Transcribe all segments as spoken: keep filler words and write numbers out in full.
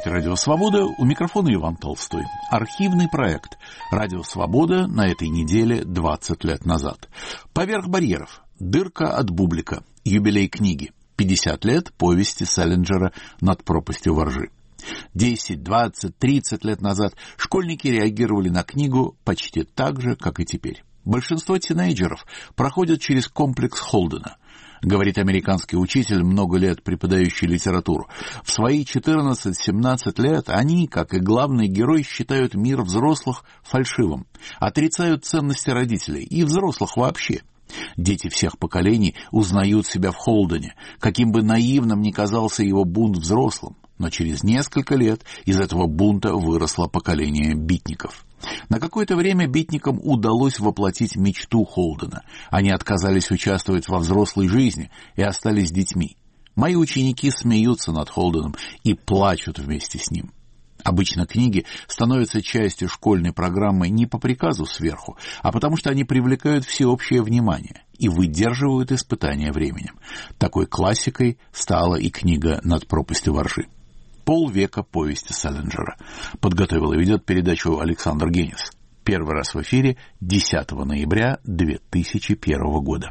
слушаете «Радио Свобода», у микрофона Иван Толстой. Архивный проект «Радио Свобода» на этой неделе двадцать лет назад. «Поверх барьеров. Дырка от бублика. Юбилей книги. пятьдесят лет повести Селлинджера «Над пропастью во ржи». десять, двадцать, тридцать лет назад школьники реагировали на книгу почти так же, как и теперь. Большинство тинейджеров проходят через комплекс Холдена, говорит американский учитель, много лет преподающий литературу. В свои четырнадцать-семнадцать лет они, как и главный герой, считают мир взрослых фальшивым, отрицают ценности родителей и взрослых вообще. Дети всех поколений узнают себя в Холдене, каким бы наивным ни казался его бунт взрослым. Но через несколько лет из этого бунта выросло поколение битников. На какое-то время битникам удалось воплотить мечту Холдена. Они отказались участвовать во взрослой жизни и остались детьми. Мои ученики смеются над Холденом и плачут вместе с ним. Обычно книги становятся частью школьной программы не по приказу сверху, а потому что они привлекают всеобщее внимание и выдерживают испытания временем. Такой классикой стала и книга «Над пропастью во ржи». Полвека повести Селлинджера. Подготовил и ведет передачу Александр Генис. Первый раз в эфире десятого ноября две тысячи первого года.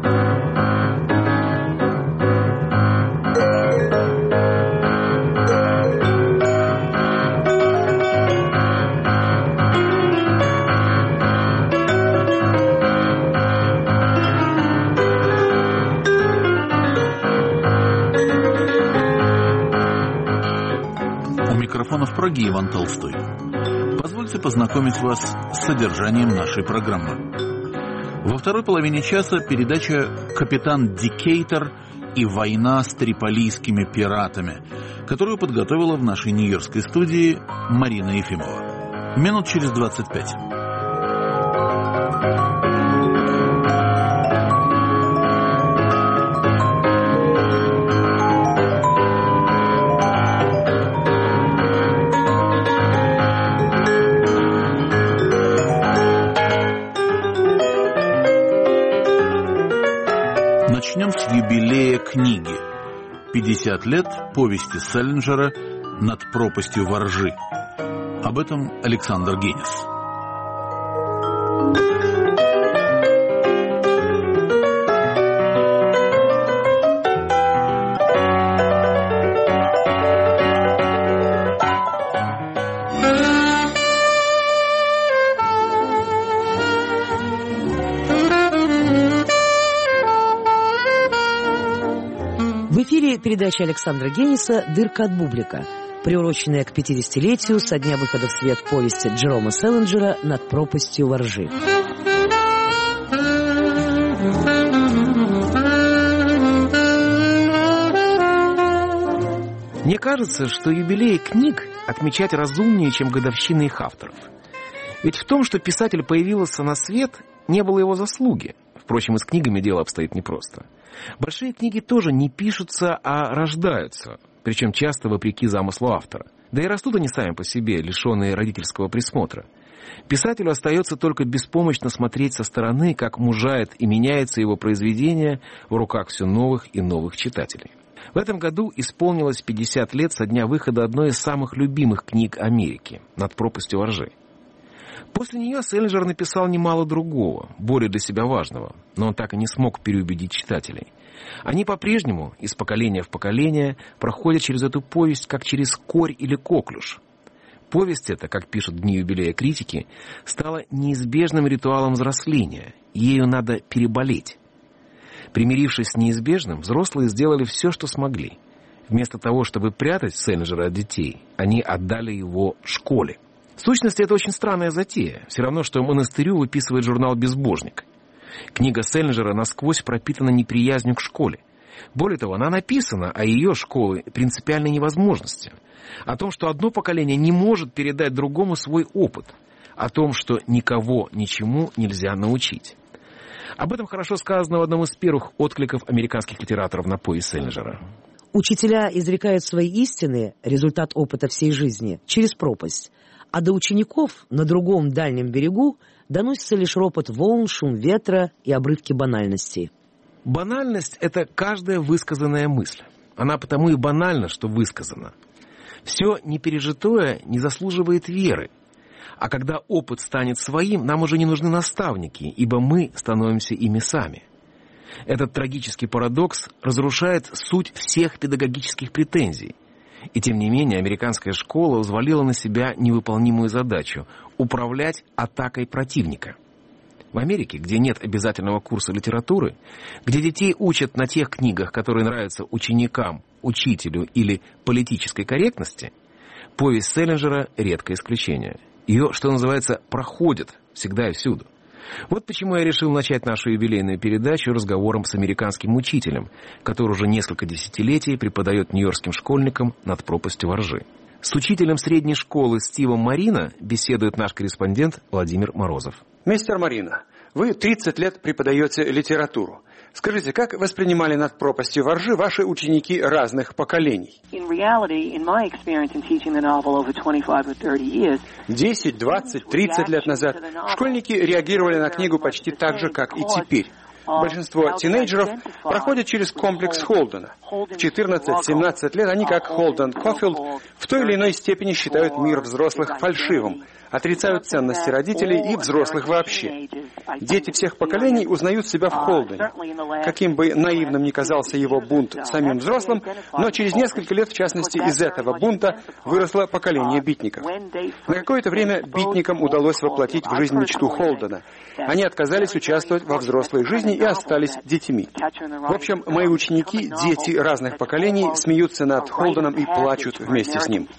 В Праге Иван Толстой. Позвольте познакомить вас с содержанием нашей программы. Во второй половине часа передача «Капитан Дикейтер и война с триполийскими пиратами», которую подготовила в нашей нью-йоркской студии Марина Ефимова. Минут через двадцать пять. Начнем с юбилея книги. пятьдесят лет повести Селлинджера «Над пропастью во ржи». Об этом Александр Генис. Передача Александра Гениса «Дырка от бублика», приуроченная к пятидесятилетию со дня выхода в свет повести Джерома Селлинджера «Над пропастью во ржи». Мне кажется, что юбилеи книг отмечать разумнее, чем годовщины их авторов. Ведь в том, что писатель появился на свет, не было его заслуги. Впрочем, и с книгами дело обстоит непросто. Большие книги тоже не пишутся, а рождаются, причем часто вопреки замыслу автора. Да и растут они сами по себе, лишенные родительского присмотра. Писателю остается только беспомощно смотреть со стороны, как мужает и меняется его произведение в руках все новых и новых читателей. В этом году исполнилось пятьдесят лет со дня выхода одной из самых любимых книг Америки «Над пропастью во ржи». После нее Селлинджер написал немало другого, более для себя важного, но он так и не смог переубедить читателей. Они по-прежнему, из поколения в поколение, проходят через эту повесть, как через корь или коклюш. Повесть эта, как пишут в дни юбилея критики, стала неизбежным ритуалом взросления, ею надо переболеть. Примирившись с неизбежным, взрослые сделали все, что смогли. Вместо того, чтобы прятать Селлинджера от детей, они отдали его школе. В сущности, это очень странная затея. Все равно, что монастырю выписывает журнал «Безбожник». Книга Селлинджера насквозь пропитана неприязнью к школе. Более того, она написана о ее школе принципиальной невозможности. О том, что одно поколение не может передать другому свой опыт. О том, что никого ничему нельзя научить. Об этом хорошо сказано в одном из первых откликов американских литераторов на повесть Селлинджера. Учителя изрекают свои истины, результат опыта всей жизни, через пропасть. А до учеников на другом дальнем берегу доносится лишь ропот волн, шум ветра и обрывки банальностей. Банальность — это каждая высказанная мысль. Она потому и банальна, что высказана. Все непережитое не заслуживает веры. А когда опыт станет своим, нам уже не нужны наставники, ибо мы становимся ими сами. Этот трагический парадокс разрушает суть всех педагогических претензий. И тем не менее, американская школа взвалила на себя невыполнимую задачу – управлять атакой противника. В Америке, где нет обязательного курса литературы, где детей учат на тех книгах, которые нравятся ученикам, учителю или политической корректности, повесть Селлинджера – редкое исключение. Ее, что называется, проходят всегда и всюду. Вот почему я решил начать нашу юбилейную передачу разговором с американским учителем, который уже несколько десятилетий преподает нью-йоркским школьникам над пропастью во ржи. С учителем средней школы Стивом Марино беседует наш корреспондент Владимир Морозов. Мистер Марино, вы тридцать лет преподаете литературу. Скажите, как воспринимали над пропастью во ржи ваши ученики разных поколений? десять, двадцать, тридцать лет назад школьники реагировали на книгу почти так же, как и теперь. Большинство тинейджеров проходят через комплекс Холдена. В четырнадцать-семнадцать лет они, как Холден Кофилд, в той или иной степени считают мир взрослых фальшивым, отрицают ценности родителей и взрослых вообще. Дети всех поколений узнают себя в Холдене. Каким бы наивным ни казался его бунт самим взрослым, но через несколько лет, в частности, из этого бунта выросло поколение битников. На какое-то время битникам удалось воплотить в жизнь мечту Холдена. Они отказались участвовать во взрослой жизни и остались детьми. В общем, мои ученики, дети разных поколений, смеются над Холденом и плачут вместе с ним.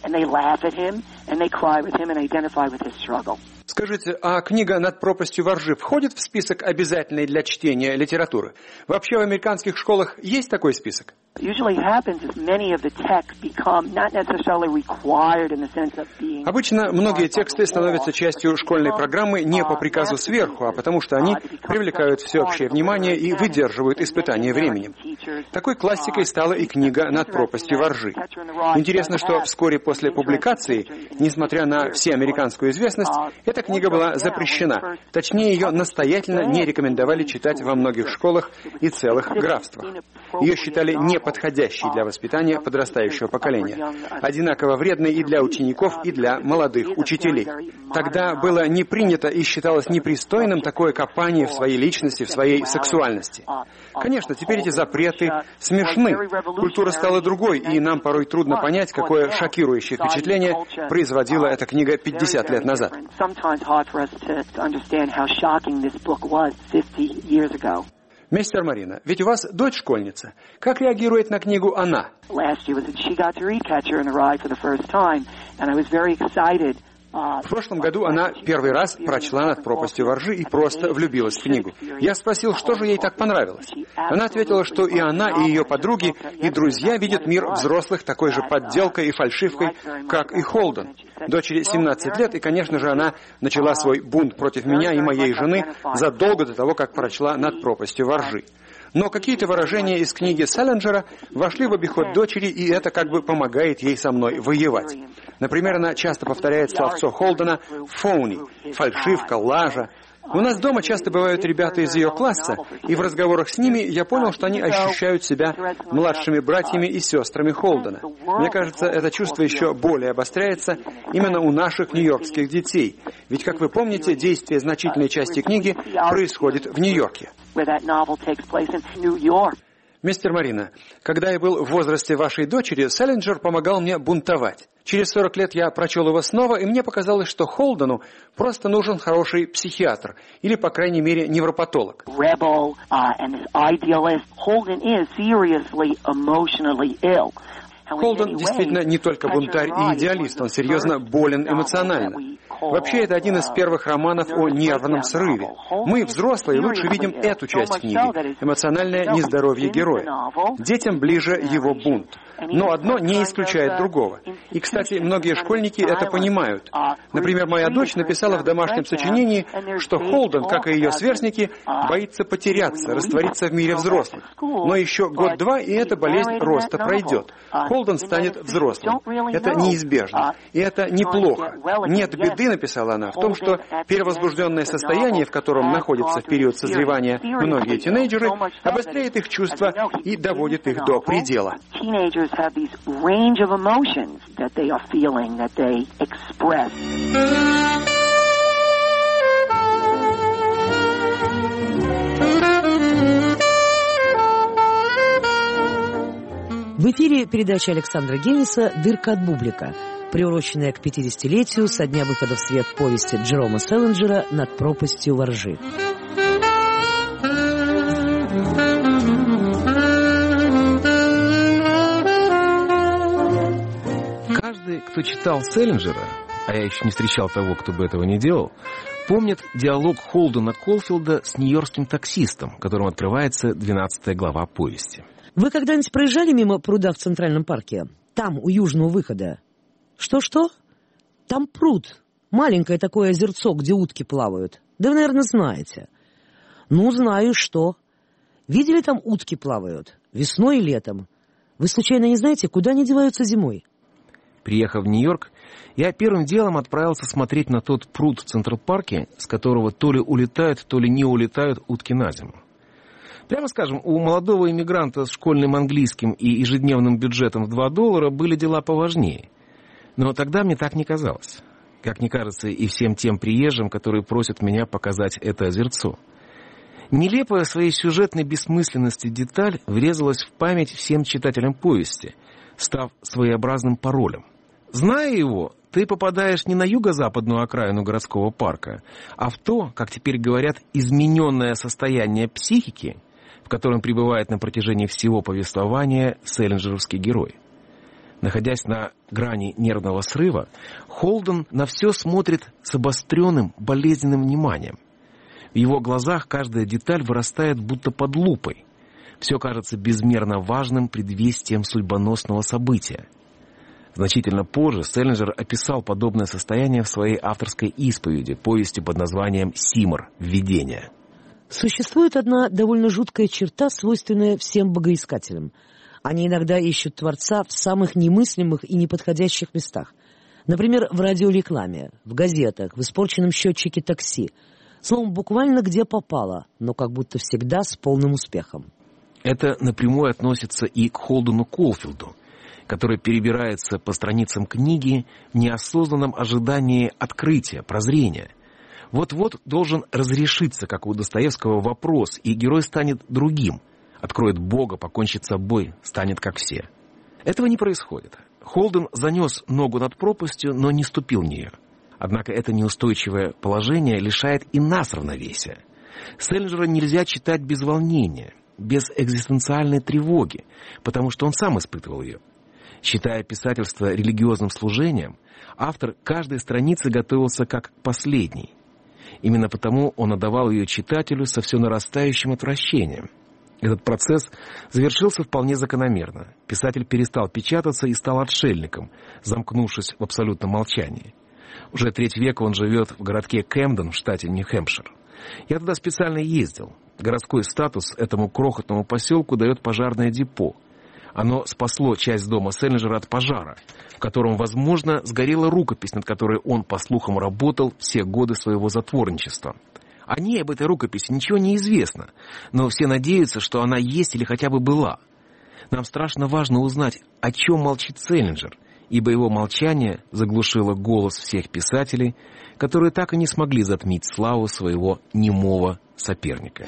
Скажите, а книга «Над пропастью во ржи» входит в список обязательной для чтения литературы? Вообще в американских школах есть такой список? Обычно многие тексты становятся частью школьной программы не по приказу сверху, а потому что они привлекают всеобщее внимание и выдерживают испытания временем. Такой классикой стала и книга «Над пропастью во ржи». Интересно, что вскоре после публикации, несмотря на всеамериканскую известность, эта книга была запрещена. Точнее, ее настоятельно не рекомендовали читать во многих школах и целых графствах. Ее считали неподходящей для воспитания подрастающего поколения, одинаково вредной и для учеников, и для молодых учителей. Тогда было не принято и считалось непристойным такое копание в своей личности, в своей сексуальности. Конечно, теперь эти запреты смешны. Культура стала другой, и нам порой трудно понять, какое шокирующее впечатление производила эта книга пятьдесят лет назад. Мистер Марино, ведь у вас дочь школьница. Как реагирует на книгу она? В прошлом году она первый раз прочла «Над пропастью во ржи» и просто влюбилась в книгу. Я спросил, что же ей так понравилось. Она ответила, что и она, и ее подруги, и друзья видят мир взрослых такой же подделкой и фальшивкой, как и Холден. Дочери семнадцать лет, и, конечно же, она начала свой бунт против меня и моей жены задолго до того, как прочла «Над пропастью во ржи». Но какие-то выражения из книги Селлинджера вошли в обиход дочери, и это как бы помогает ей со мной воевать. Например, она часто повторяет словцо Холдена «фоуни» — фальшивка, лажа. У нас дома часто бывают ребята из ее класса, и в разговорах с ними я понял, что они ощущают себя младшими братьями и сестрами Холдена. Мне кажется, это чувство еще более обостряется именно у наших нью-йоркских детей. Ведь, как вы помните, действие значительной части книги происходит в Нью-Йорке. Мистер Марино, когда я был в возрасте вашей дочери, Селлинджер помогал мне бунтовать. Через сорок лет я прочел его снова, и мне показалось, что Холдену просто нужен хороший психиатр, или, по крайней мере, невропатолог. Холден действительно не только бунтарь и идеалист, он серьезно болен эмоционально. Вообще, это один из первых романов о нервном срыве. Мы, взрослые, лучше видим эту часть книги – эмоциональное нездоровье героя. Детям ближе его бунт. Но одно не исключает другого. И, кстати, многие школьники это понимают. Например, моя дочь написала в домашнем сочинении, что Холден, как и ее сверстники, боится потеряться, раствориться в мире взрослых. Но еще год-два, и эта болезнь роста пройдет. Холден станет взрослым. Это неизбежно. И это неплохо. Нет беды, Причина, писала она, в том, что перевозбужденное состояние, в котором находятся в период созревания многие тинейджеры, обостряет их чувства и доводит их до предела. В эфире передача Александра Генниса «Дырка от бублика», приуроченная к пятидесятилетию со дня выхода в свет повести Джерома Селлинджера «Над пропастью воржи». Каждый, кто читал Селлинджера, а я еще не встречал того, кто бы этого не делал, помнит диалог Холдена Колфилда с нью-йоркским таксистом, которым открывается двенадцатая глава повести. Вы когда-нибудь проезжали мимо пруда в Центральном парке? Там, у южного выхода. Что-что? Там пруд. Маленькое такое озерцо, где утки плавают. Да вы, наверное, знаете. Ну, знаю, что. Видели, там утки плавают? Весной и летом. Вы случайно не знаете, куда они деваются зимой? Приехав в Нью-Йорк, я первым делом отправился смотреть на тот пруд в Централ-парке, с которого то ли улетают, то ли не улетают утки на зиму. Прямо скажем, у молодого иммигранта с школьным английским и ежедневным бюджетом в два доллара были дела поважнее. Но тогда мне так не казалось. Как не кажется и всем тем приезжим, которые просят меня показать это озерцо. Нелепая своей сюжетной бессмысленности деталь врезалась в память всем читателям повести, став своеобразным паролем. Зная его, ты попадаешь не на юго-западную окраину городского парка, а в то, как теперь говорят, измененное состояние психики, в котором пребывает на протяжении всего повествования селлинджеровский герой. Находясь на грани нервного срыва, Холден на все смотрит с обостренным, болезненным вниманием. В его глазах каждая деталь вырастает будто под лупой. Все кажется безмерно важным предвестием судьбоносного события. Значительно позже Селлинджер описал подобное состояние в своей авторской исповеди, повести под названием «Симор. Введение». Существует одна довольно жуткая черта, свойственная всем богоискателям. Они иногда ищут Творца в самых немыслимых и неподходящих местах. Например, в радиорекламе, в газетах, в испорченном счетчике такси. Словом, буквально где попало, но как будто всегда с полным успехом. Это напрямую относится и к Холдену Колфилду, который перебирается по страницам книги в неосознанном ожидании открытия, прозрения. Вот-вот должен разрешиться, как у Достоевского, вопрос, и герой станет другим, откроет Бога, покончит с собой, станет как все. Этого не происходит. Холден занес ногу над пропастью, но не ступил в нее. Однако это неустойчивое положение лишает и нас равновесия. Селлинджера нельзя читать без волнения, без экзистенциальной тревоги, потому что он сам испытывал ее. Считая писательство религиозным служением, автор каждой страницы готовился как к последней. Именно потому он отдавал ее читателю со все нарастающим отвращением. Этот процесс завершился вполне закономерно. Писатель перестал печататься и стал отшельником, замкнувшись в абсолютном молчании. Уже треть века он живет в городке Кэмден в штате Нью-Хэмпшир. Я туда специально ездил. Городской статус этому крохотному поселку дает пожарное депо. Оно спасло часть дома Селлинджера от пожара, в котором, возможно, сгорела рукопись, над которой он, по слухам, работал все годы своего затворничества. О ней, об этой рукописи, ничего не известно, но все надеются, что она есть или хотя бы была. Нам страшно важно узнать, о чем молчит Селлинджер, ибо его молчание заглушило голос всех писателей, которые так и не смогли затмить славу своего немого соперника.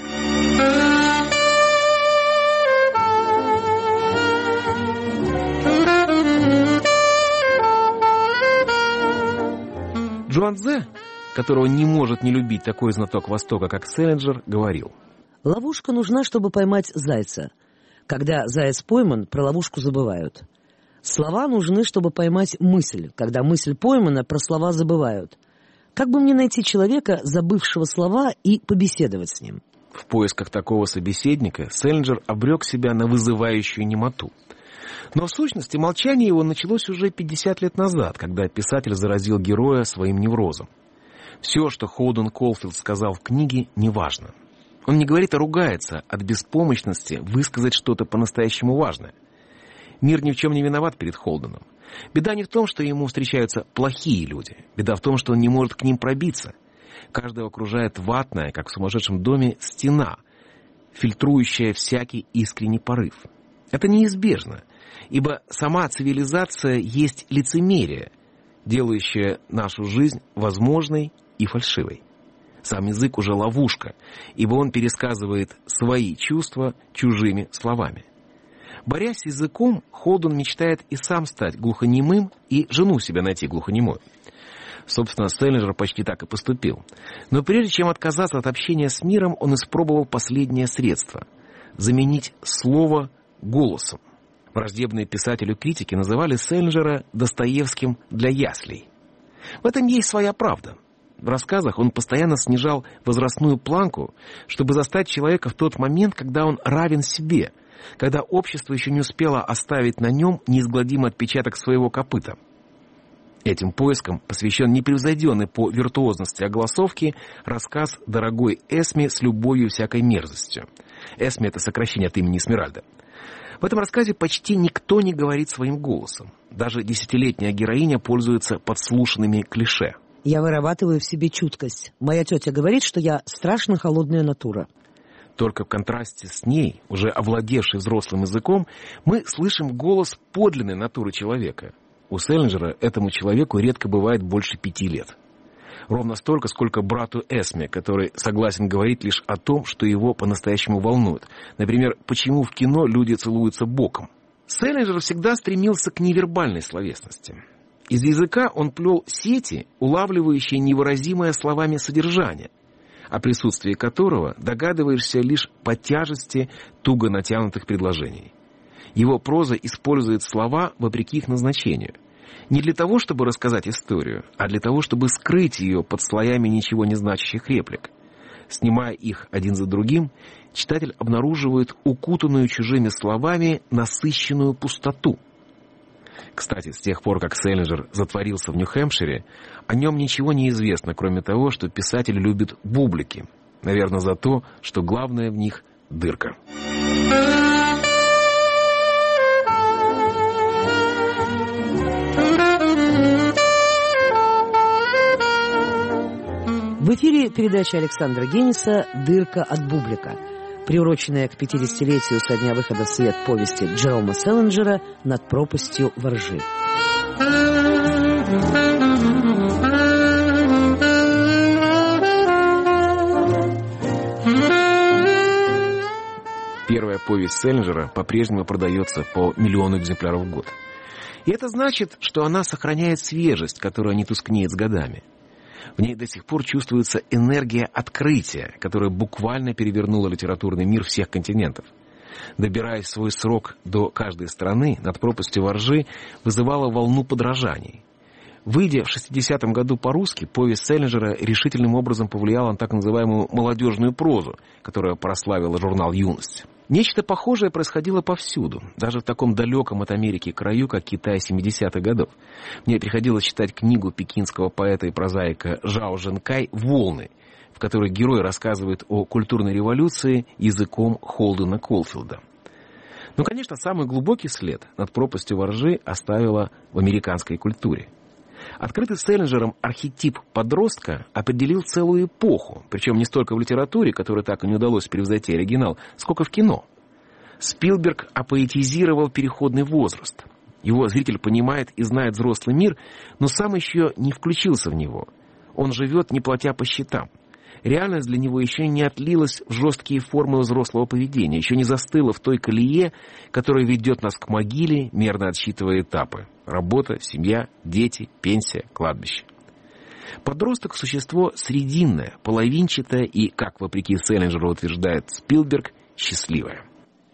Джуанзе, которого не может не любить такой знаток Востока, как Селлинджер, говорил: ловушка нужна, чтобы поймать зайца. Когда заяц пойман, про ловушку забывают. Слова нужны, чтобы поймать мысль. Когда мысль поймана, про слова забывают. Как бы мне найти человека, забывшего слова, и побеседовать с ним? В поисках такого собеседника Селлинджер обрек себя на вызывающую немоту. Но в сущности молчание его началось уже пятьдесят лет назад, когда писатель заразил героя своим неврозом. Все, что Холден Колфилд сказал в книге, неважно. Он не говорит, а ругается от беспомощности высказать что-то по-настоящему важное. Мир ни в чем не виноват перед Холденом. Беда не в том, что ему встречаются плохие люди. Беда в том, что он не может к ним пробиться. Каждого окружает ватная, как в сумасшедшем доме, стена, фильтрующая всякий искренний порыв. Это неизбежно, ибо сама цивилизация есть лицемерие, делающее нашу жизнь возможной и фальшивой. Сам язык уже ловушка, ибо он пересказывает свои чувства чужими словами. Борясь с языком, Холден мечтает и сам стать глухонемым, и жену себе найти глухонемой. Собственно, Селлинджер почти так и поступил. Но прежде чем отказаться от общения с миром, он испробовал последнее средство – заменить слово голосом. Враждебные писатели-критики называли Селлинджера Достоевским для яслей. В этом есть своя правда. В рассказах он постоянно снижал возрастную планку, чтобы застать человека в тот момент, когда он равен себе, когда общество еще не успело оставить на нем неизгладимый отпечаток своего копыта. Этим поискам посвящен непревзойденный по виртуозности огласовки рассказ «Дорогой Эсме с любовью всякой мерзостью». Эсме — это сокращение от имени Эсмеральда. В этом рассказе почти никто не говорит своим голосом. Даже десятилетняя героиня пользуется подслушанными клише. Я вырабатываю в себе чуткость. Моя тетя говорит, что я страшно холодная натура. Только в контрасте с ней, уже овладевшей взрослым языком, мы слышим голос подлинной натуры человека. У Селлинджера этому человеку редко бывает больше пяти лет. Ровно столько, сколько брату Эсме, который согласен говорить лишь о том, что его по-настоящему волнует. Например, почему в кино люди целуются боком. Селлинджер всегда стремился к невербальной словесности. Из языка он плел сети, улавливающие невыразимое словами содержание, о присутствии которого догадываешься лишь по тяжести туго натянутых предложений. Его проза использует слова вопреки их назначению. Не для того, чтобы рассказать историю, а для того, чтобы скрыть ее под слоями ничего не значащих реплик. Снимая их один за другим, читатель обнаруживает укутанную чужими словами насыщенную пустоту. Кстати, с тех пор, как Селлинджер затворился в Нью-Хэмпшире, о нем ничего не известно, кроме того, что писатель любит бублики. Наверное, за то, что главное в них — дырка. В эфире передача Александра Генниса «Дырка от бублика», приуроченная к пятидесятилетию со дня выхода в свет повести Джерома Селлинджера «Над пропастью воржи». Первая повесть Селлинджера по-прежнему продается по миллиону экземпляров в год. И это значит, что она сохраняет свежесть, которая не тускнеет с годами. В ней до сих пор чувствуется энергия открытия, которая буквально перевернула литературный мир всех континентов. Добираясь в свой срок до каждой страны, «Над пропастью воржи» вызывала волну подражаний. Выйдя в шестидесятом году по-русски, повесть Селлинджера решительным образом повлияла на так называемую молодежную прозу, которая прославила журнал «Юность». Нечто похожее происходило повсюду, даже в таком далеком от Америки краю, как Китай семидесятых годов. Мне приходилось читать книгу пекинского поэта и прозаика Жао Жэнкай «Волны», в которой герой рассказывает о культурной революции языком Холдена Колфилда. Но, конечно, самый глубокий след «Над пропастью воржи» оставила в американской культуре. Открытый Селлинджером архетип подростка определил целую эпоху, причем не столько в литературе, которой так и не удалось превзойти оригинал, сколько в кино. Спилберг апоэтизировал переходный возраст. Его зритель понимает и знает взрослый мир, но сам еще не включился в него. Он живет, не платя по счетам. Реальность для него еще не отлилась в жесткие формы взрослого поведения, еще не застыла в той колее, которая ведет нас к могиле, мерно отсчитывая этапы. Работа, семья, дети, пенсия, кладбище. Подросток – существо срединное, половинчатое и, как вопреки Селлинджеру утверждает Спилберг, счастливое.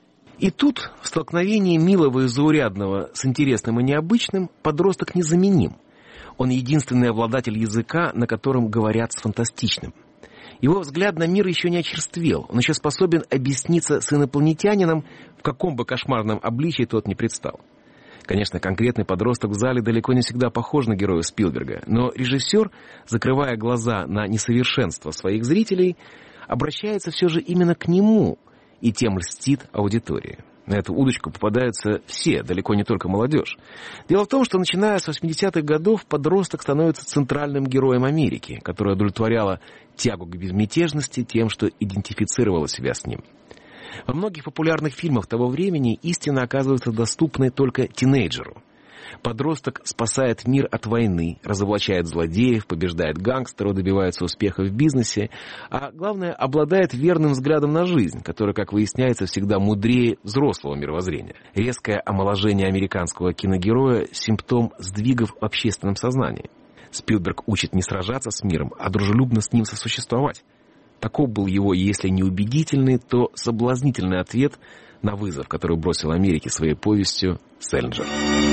И тут, в столкновении милого и заурядного с интересным и необычным, подросток незаменим. Он единственный обладатель языка, на котором говорят с фантастичным. Его взгляд на мир еще не очерствел, он еще способен объясниться с инопланетянином, в каком бы кошмарном обличии тот ни предстал. Конечно, конкретный подросток в зале далеко не всегда похож на героя Спилберга, но режиссер, закрывая глаза на несовершенство своих зрителей, обращается все же именно к нему и тем льстит аудитории. На эту удочку попадаются все, далеко не только молодежь. Дело в том, что начиная с восьмидесятых годов подросток становится центральным героем Америки, которая удовлетворяла тягу к безмятежности тем, что идентифицировала себя с ним. Во многих популярных фильмах того времени истина оказывается доступной только тинейджеру. Подросток спасает мир от войны, разоблачает злодеев, побеждает гангстеров, добивается успеха в бизнесе, а главное, обладает верным взглядом на жизнь, который, как выясняется, всегда мудрее взрослого мировоззрения. Резкое омоложение американского киногероя – симптом сдвигов в общественном сознании. Спилберг учит не сражаться с миром, а дружелюбно с ним сосуществовать. Таков был его, если не убедительный, то соблазнительный ответ на вызов, который бросил Америке своей повестью «Селлинджер».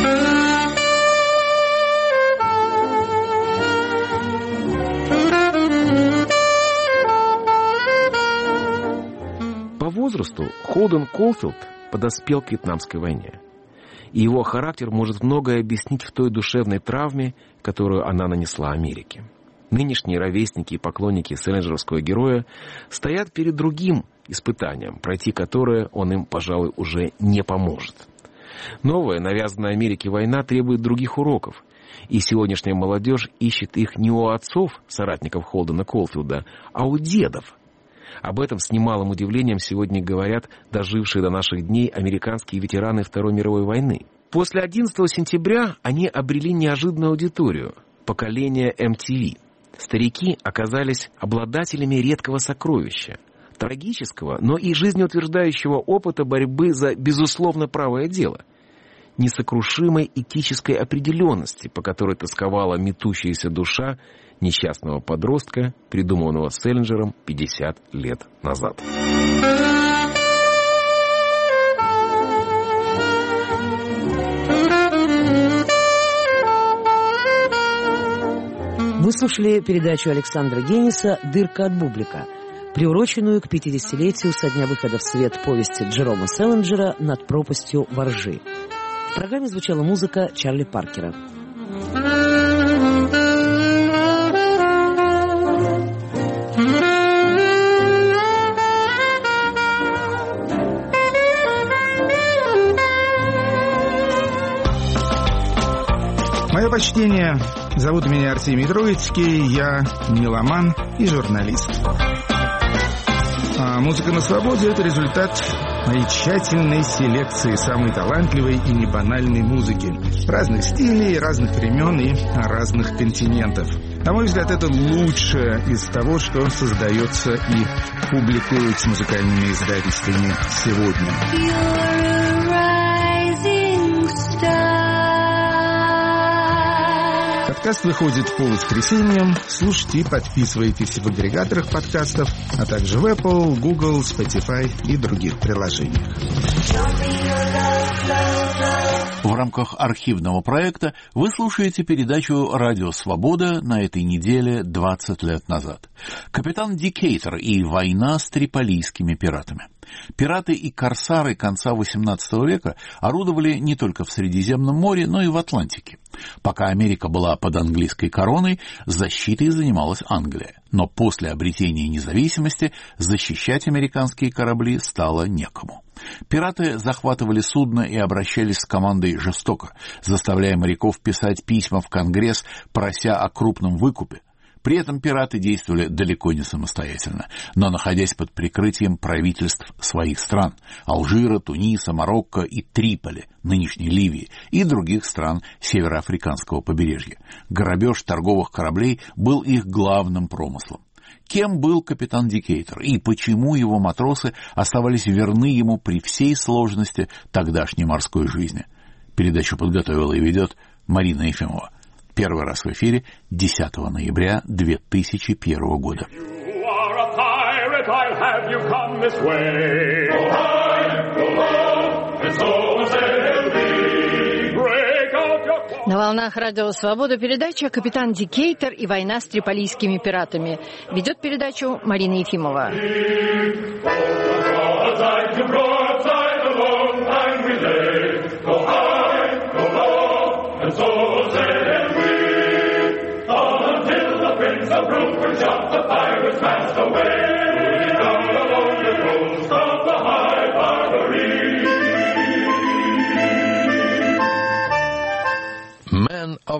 По возрасту Холден Колфилд подоспел к Вьетнамской войне. И его характер может многое объяснить в той душевной травме, которую она нанесла Америке. Нынешние ровесники и поклонники селлинджеровского героя стоят перед другим испытанием, пройти которое он им, пожалуй, уже не поможет. Новая, навязанная Америке война требует других уроков, и сегодняшняя молодежь ищет их не у отцов, соратников Холдена Колфилда, а у дедов. Об этом с немалым удивлением сегодня говорят дожившие до наших дней американские ветераны Второй мировой войны. После одиннадцатого сентября они обрели неожиданную аудиторию – поколение эм ти ви. Старики оказались обладателями редкого сокровища, трагического, но и жизнеутверждающего опыта борьбы за безусловно правое дело, несокрушимой этической определенности, по которой тосковала метущаяся душа несчастного подростка, придуманного Селлинджером пятьдесят лет назад. Вы слушали передачу Александра Генниса «Дырка от бублика», приуроченную к пятидесятилетию со дня выхода в свет повести Джерома Селлинджера «Над пропастью воржи». В программе звучала музыка Чарли Паркера. Мое почтение. Зовут меня Артемий Троицкий, я меломан и журналист. А «Музыка на свободе» — это результат моей тщательной селекции самой талантливой и небанальной музыки. Разных стилей, разных времен и разных континентов. На мой взгляд, это лучшее из того, что создается и публикуется музыкальными издательствами сегодня. Подкаст выходит по воскресеньям. Слушайте и подписывайтесь в агрегаторах подкастов, а также в Apple, Google, Spotify и других приложениях. В рамках архивного проекта вы слушаете передачу «Радио Свобода» на этой неделе двадцать лет назад. Капитан Дикейтер и война с триполийскими пиратами. Пираты и корсары конца восемнадцатого века орудовали не только в Средиземном море, но и в Атлантике. Пока Америка была под английской короной, защитой занималась Англия. Но после обретения независимости защищать американские корабли стало некому. Пираты захватывали судно и обращались с командой жестоко, заставляя моряков писать письма в Конгресс, прося о крупном выкупе. При этом пираты действовали далеко не самостоятельно, но находясь под прикрытием правительств своих стран – Алжира, Туниса, Марокко и Триполи, нынешней Ливии, и других стран североафриканского побережья. Грабеж торговых кораблей был их главным промыслом. Кем был капитан Дикейтер и почему его матросы оставались верны ему при всей сложности тогдашней морской жизни? Передачу подготовила и ведет Марина Ефимова. Первый раз в эфире десятого ноября две тысячи первого года. На волнах Радио Свобода передача «Капитан Дикейтер и война с триполийскими пиратами». Ведет передачу Марина Ефимова. Away, we come along the coast of the high Barbary.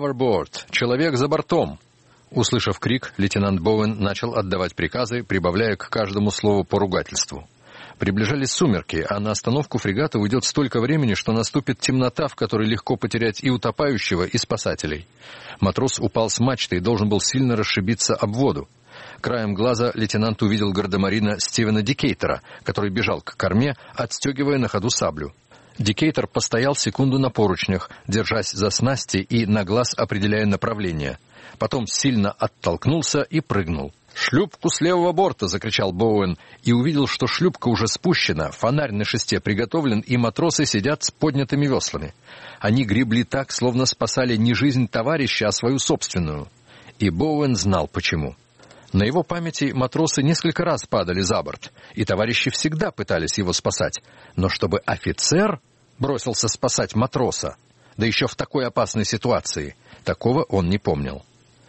overboard! Человек за бортом!» Услышав крик, лейтенант Боуэн начал отдавать приказы, прибавляя к каждому слову по ругательству. Приближались сумерки, а на остановку фрегата уйдет столько времени, что наступит темнота, в которой легко потерять и утопающего, и спасателей. Матрос упал с мачты и должен был сильно расшибиться об воду. Краем глаза лейтенант увидел гардемарина Стивена Дикейтера, который бежал к корме, отстегивая на ходу саблю. Дикейтер постоял секунду на поручнях, держась за снасти и на глаз определяя направление. Потом сильно оттолкнулся и прыгнул. «Шлюпку с левого борта!» — закричал Боуэн, и увидел, что шлюпка уже спущена, фонарь на шесте приготовлен, и матросы сидят с поднятыми веслами. Они гребли так, словно спасали не жизнь товарища, а свою собственную. И Боуэн знал почему. На его памяти матросы несколько раз падали за борт, и товарищи всегда пытались его спасать. Но чтобы офицер бросился спасать матроса, да еще в такой опасной ситуации, такого он не помнил.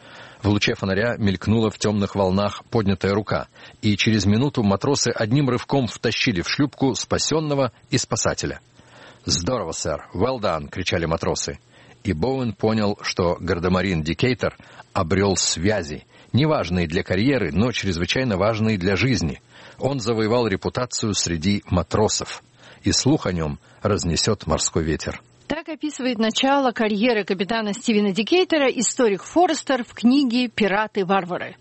В луче фонаря мелькнула в темных волнах поднятая рука, и через минуту матросы одним рывком втащили в шлюпку спасенного и спасателя. «Здорово, сэр! Well done!» — кричали матросы. И Боуэн понял, что гардемарин Дикейтер обрел связи, неважные для карьеры, но чрезвычайно важные для жизни. Он завоевал репутацию среди матросов, и слух о нем разнесет морской ветер. Так описывает начало карьеры капитана Стивена Дикейтера историк Форестер в книге «Пираты-варвары».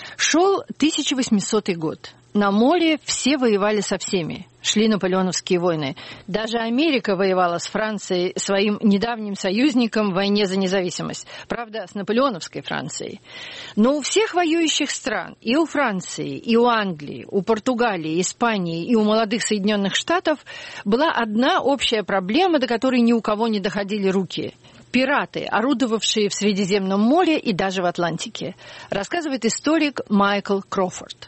Шел тысяча восьмисотый год. На море все воевали со всеми. Шли наполеоновские войны. Даже Америка воевала с Францией, своим недавним союзником в войне за независимость. Правда, с наполеоновской Францией. Но у всех воюющих стран, и у Франции, и у Англии, у Португалии, Испании, и у молодых Соединенных Штатов была одна общая проблема, до которой ни у кого не доходили руки. Пираты, орудовавшие в Средиземном море и даже в Атлантике, рассказывает историк Майкл Кроуфорд.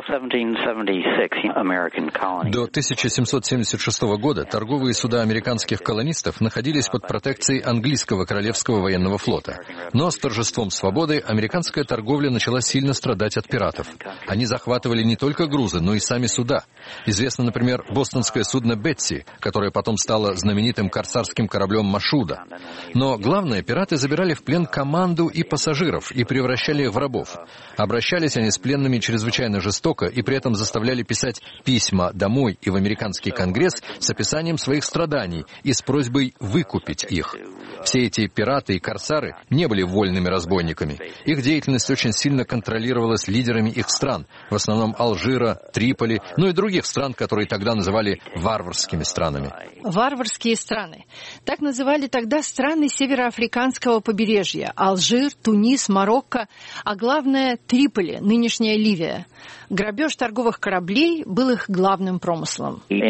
До тысяча семьсот семьдесят шестого года торговые суда американских колонистов находились под протекцией английского Королевского военного флота. Но с торжеством свободы американская торговля начала сильно страдать от пиратов. Они захватывали не только грузы, но и сами суда. Известно, например, бостонское судно «Бетси», которое потом стало знаменитым корсарским кораблем «Машуда». Но главное, пираты забирали в плен команду и пассажиров и превращали их в рабов. Обращались они с пленными чрезвычайно жестоко и при этом заставляли писать письма домой и в американский конгресс с описанием своих страданий и с просьбой выкупить их. Все эти пираты и корсары не были вольными разбойниками. Их деятельность очень сильно контролировалась лидерами их стран, в основном Алжира, Триполи, ну и других стран, которые тогда называли варварскими странами. Варварские страны. Так называли тогда страны североафриканского побережья: Алжир, Тунис, Марокко, а главное Триполи, нынешняя Ливия. Грабеж торговых кораблей был их главным промыслом. В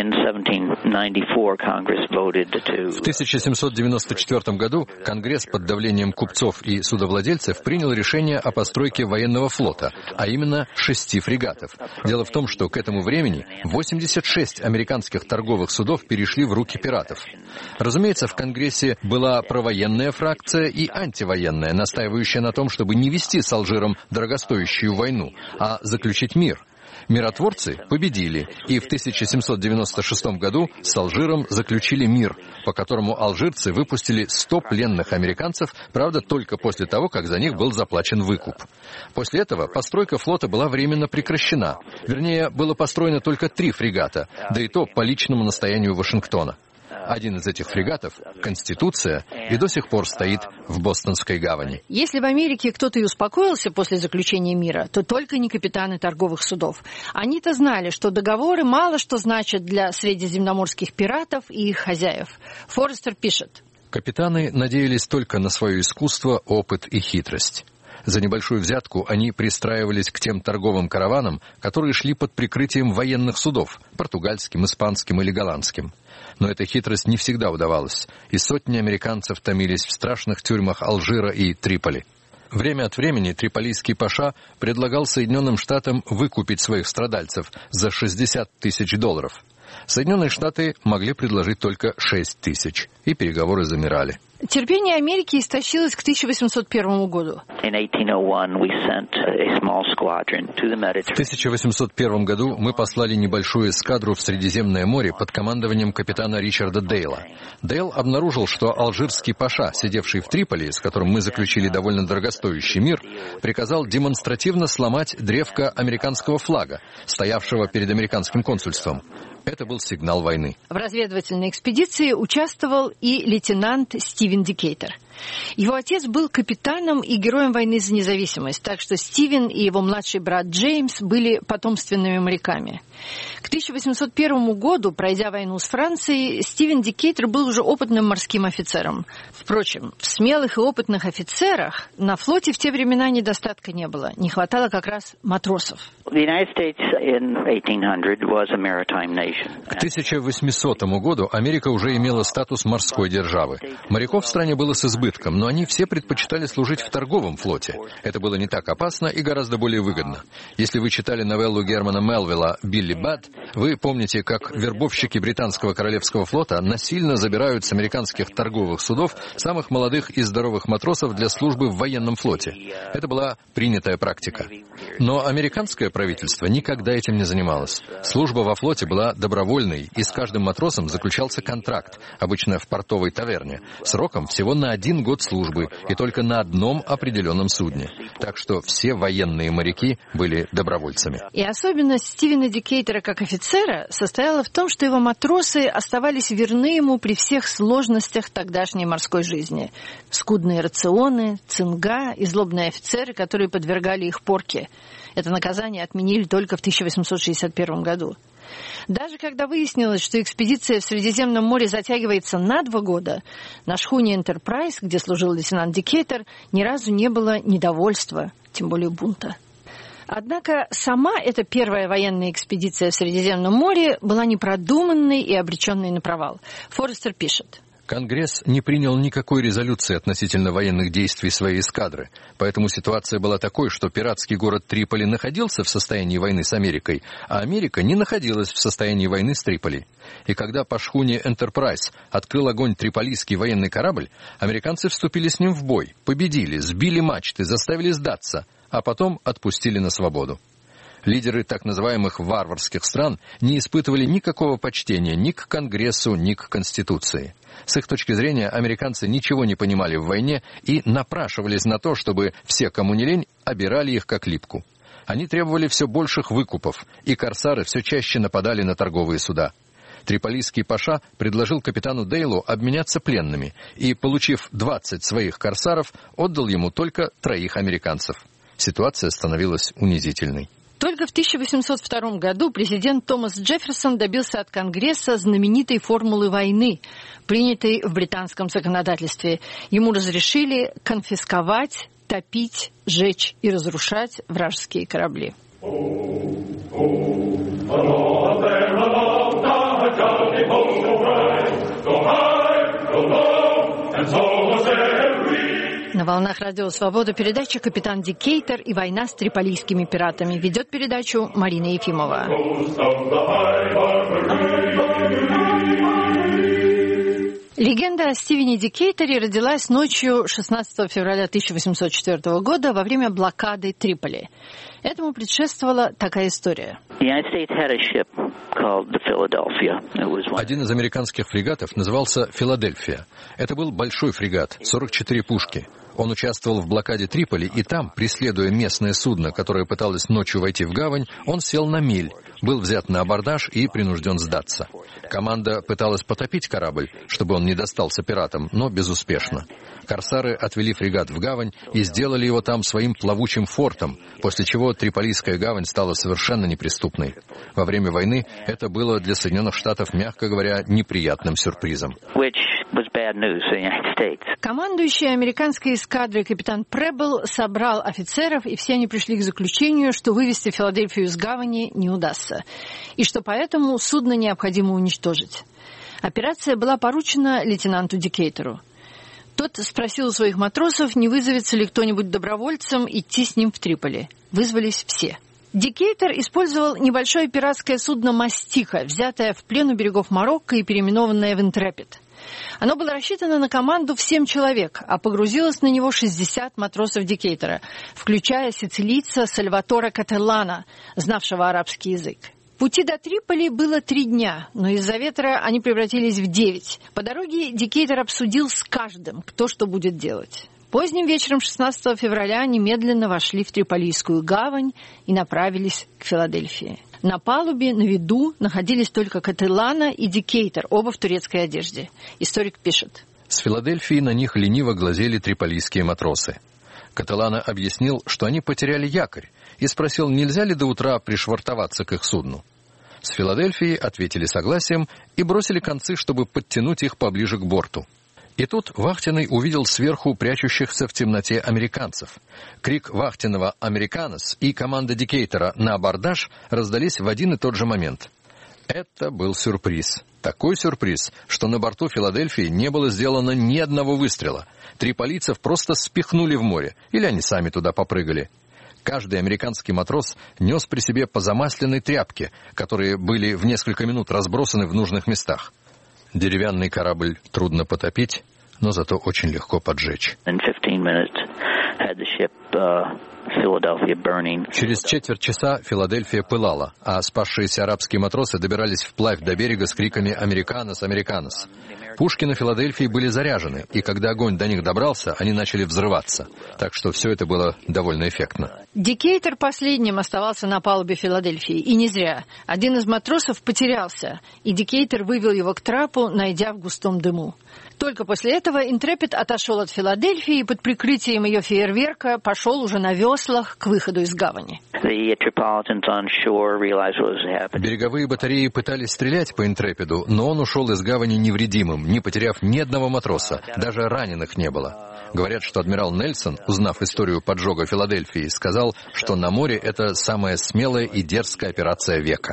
тысяча семьсот девяносто четвёртом году Конгресс под давлением купцов и судовладельцев принял решение о постройке военного флота, а именно шести фрегатов. Дело в том, что к этому времени восемьдесят шесть американских торговых судов перешли в руки пиратов. Разумеется, в Конгрессе была провоенная фракция и антивоенная, настаивающая на том, чтобы не вести с Алжиром дорогостоящую войну, а заключить мир. Миротворцы победили, и в тысяча семьсот девяносто шестом году с Алжиром заключили мир, по которому алжирцы выпустили сто пленных американцев, правда, только после того, как за них был заплачен выкуп. После этого постройка флота была временно прекращена. Вернее, было построено только три фрегата, да и то по личному настоянию Вашингтона. Один из этих фрегатов, «Конституция», и до сих пор стоит в Бостонской гавани. Если в Америке кто-то и успокоился после заключения мира, то только не капитаны торговых судов. Они-то знали, что договоры мало что значат для средиземноморских пиратов и их хозяев. Форестер пишет: Капитаны надеялись только на свое искусство, опыт и хитрость. За небольшую взятку они пристраивались к тем торговым караванам, которые шли под прикрытием военных судов, португальским, испанским или голландским. Но эта хитрость не всегда удавалась, и сотни американцев томились в страшных тюрьмах Алжира и Триполи. Время от времени триполийский паша предлагал Соединенным Штатам выкупить своих страдальцев за шестьдесят тысяч долларов. Соединенные Штаты могли предложить только шесть тысяч, и переговоры замирали. Терпение Америки истощилось к тысяча восемьсот первому году. В тысяча восемьсот первом году мы послали небольшую эскадру в Средиземное море под командованием капитана Ричарда Дейла. Дейл обнаружил, что алжирский паша, сидевший в Триполи, с которым мы заключили довольно дорогостоящий мир, приказал демонстративно сломать древко американского флага, стоявшего перед американским консульством. Это был сигнал войны. В разведывательной экспедиции участвовал и лейтенант Стивен Дикейтер. Его отец был капитаном и героем войны за независимость, так что Стивен и его младший брат Джеймс были потомственными моряками. К тысяча восемьсот первому году, пройдя войну с Францией, Стивен Дикейтер был уже опытным морским офицером. Впрочем, в смелых и опытных офицерах на флоте в те времена недостатка не было. Не хватало как раз матросов. К тысяча восьмисотому году Америка уже имела статус морской державы. Моряков в стране было с избытком, но они все предпочитали служить в торговом флоте. Это было не так опасно и гораздо более выгодно. Если вы читали новеллу Германа Мелвилла «Билли Бат», вы помните, как вербовщики британского королевского флота насильно забирают с американских торговых судов самых молодых и здоровых матросов для службы в военном флоте. Это была принятая практика. Но американское правительство никогда этим не занималось. Служба во флоте была добровольной, и с каждым матросом заключался контракт, обычно в портовой таверне, сроком всего на один год службы и только на одном определенном судне. Так что все военные моряки были добровольцами. И особенность Стивена Дикейтера как офицера состояла в том, что его матросы оставались верны ему при всех сложностях тогдашней морской жизни. Скудные рационы, цинга и злобные офицеры, которые подвергали их порке. Это наказание отменили только в тысяча восемьсот шестьдесят первом году. Даже когда выяснилось, что экспедиция в Средиземном море затягивается на два года, на шхуне «Энтерпрайз», где служил лейтенант Дикейтер, ни разу не было недовольства, тем более бунта. Однако сама эта первая военная экспедиция в Средиземном море была непродуманной и обреченной на провал. Форестер пишет. Конгресс не принял никакой резолюции относительно военных действий своей эскадры, поэтому ситуация была такой, что пиратский город Триполи находился в состоянии войны с Америкой, а Америка не находилась в состоянии войны с Триполи. И когда по шхуне «Энтерпрайз» открыл огонь триполийский военный корабль, американцы вступили с ним в бой, победили, сбили мачты, заставили сдаться, а потом отпустили на свободу. Лидеры так называемых варварских стран не испытывали никакого почтения ни к Конгрессу, ни к Конституции. С их точки зрения, американцы ничего не понимали в войне и напрашивались на то, чтобы все, кому не лень, обирали их как липку. Они требовали все больших выкупов, и корсары все чаще нападали на торговые суда. Триполийский паша предложил капитану Дейлу обменяться пленными и, получив двадцать своих корсаров, отдал ему только троих американцев. Ситуация становилась унизительной. Только в тысяча восемьсот втором году президент Томас Джефферсон добился от Конгресса знаменитой формулы войны, принятой в британском законодательстве. Ему разрешили конфисковать, топить, жечь и разрушать вражеские корабли. На волнах Радио Свобода передача «Капитан Дикейтер и война с триполийскими пиратами». Ведет передачу Марина Ефимова. Легенда о Стивене Дикейтере родилась ночью шестнадцатого февраля тысяча восемьсот четвёртого года во время блокады Триполи. Этому предшествовала такая история. Один из американских фрегатов назывался «Филадельфия». Это был большой фрегат, сорок четыре пушки. Он участвовал в блокаде Триполи, и там, преследуя местное судно, которое пыталось ночью войти в гавань, он сел на мель, был взят на абордаж и принужден сдаться. Команда пыталась потопить корабль, чтобы он не достался пиратам, но безуспешно. Корсары отвели фрегат в гавань и сделали его там своим плавучим фортом, после чего Триполийская гавань стала совершенно неприступной. Во время войны это было для Соединенных Штатов, мягко говоря, неприятным сюрпризом. Командующий американской эскадрой капитан Пребл собрал офицеров, и все они пришли к заключению, что вывести Филадельфию из гавани не удастся, и что поэтому судно необходимо уничтожить. Операция была поручена лейтенанту Дикейтеру. Тот спросил у своих матросов, не вызовется ли кто-нибудь добровольцем идти с ним в Триполи. Вызвались все. Дикейтер использовал небольшое пиратское судно «Мастика», взятое в плен у берегов Марокко и переименованное в «Интрепид». Оно было рассчитано на команду в семь человек, а погрузилось на него шестьдесят матросов Дикейтера, включая сицилийца Сальватора Кателлана, знавшего арабский язык. Пути до Триполи было три дня, но из-за ветра они превратились в девять. По дороге Дикейтер обсудил с каждым, кто что будет делать. Поздним вечером шестнадцатого февраля они медленно вошли в Триполийскую гавань и направились к Филадельфии. На палубе, на виду, находились только Кателлана и Дикейтер, оба в турецкой одежде. Историк пишет. С Филадельфии на них лениво глазели триполийские матросы. Кателлана объяснил, что они потеряли якорь, и спросил, нельзя ли до утра пришвартоваться к их судну. С Филадельфии ответили согласием и бросили концы, чтобы подтянуть их поближе к борту. И тут вахтенный увидел сверху прячущихся в темноте американцев. Крик вахтенного «Американос» и команда Дикейтера «На абордаж» раздались в один и тот же момент. Это был сюрприз. Такой сюрприз, что на борту Филадельфии не было сделано ни одного выстрела. Триполийцев просто спихнули в море, или они сами туда попрыгали. Каждый американский матрос нес при себе по замасленной тряпке, которые были в несколько минут разбросаны в нужных местах. Деревянный корабль трудно потопить, но зато очень легко поджечь. Через четверть часа Филадельфия пылала, а спасшиеся арабские матросы добирались вплавь до берега с криками «Американос! Американос!». Пушки на Филадельфии были заряжены, и когда огонь до них добрался, они начали взрываться. Так что все это было довольно эффектно. Дикейтер последним оставался на палубе Филадельфии, и не зря. Один из матросов потерялся, и Дикейтер вывел его к трапу, найдя в густом дыму. Только после этого Интрепид отошел от Филадельфии и под прикрытием ее фейерверка пошел уже на веслах к выходу из гавани. Береговые батареи пытались стрелять по Интрепиду, но он ушел из гавани невредимым, не потеряв ни одного матроса, даже раненых не было. Говорят, что адмирал Нельсон, узнав историю поджога Филадельфии, сказал, что на море это самая смелая и дерзкая операция века.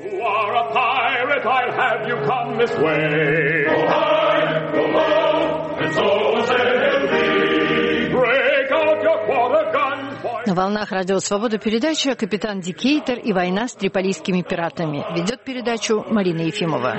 На волнах Радио Свобода передача «Капитан Дикейтер и война с триполийскими пиратами». Ведет передачу Марина Ефимова.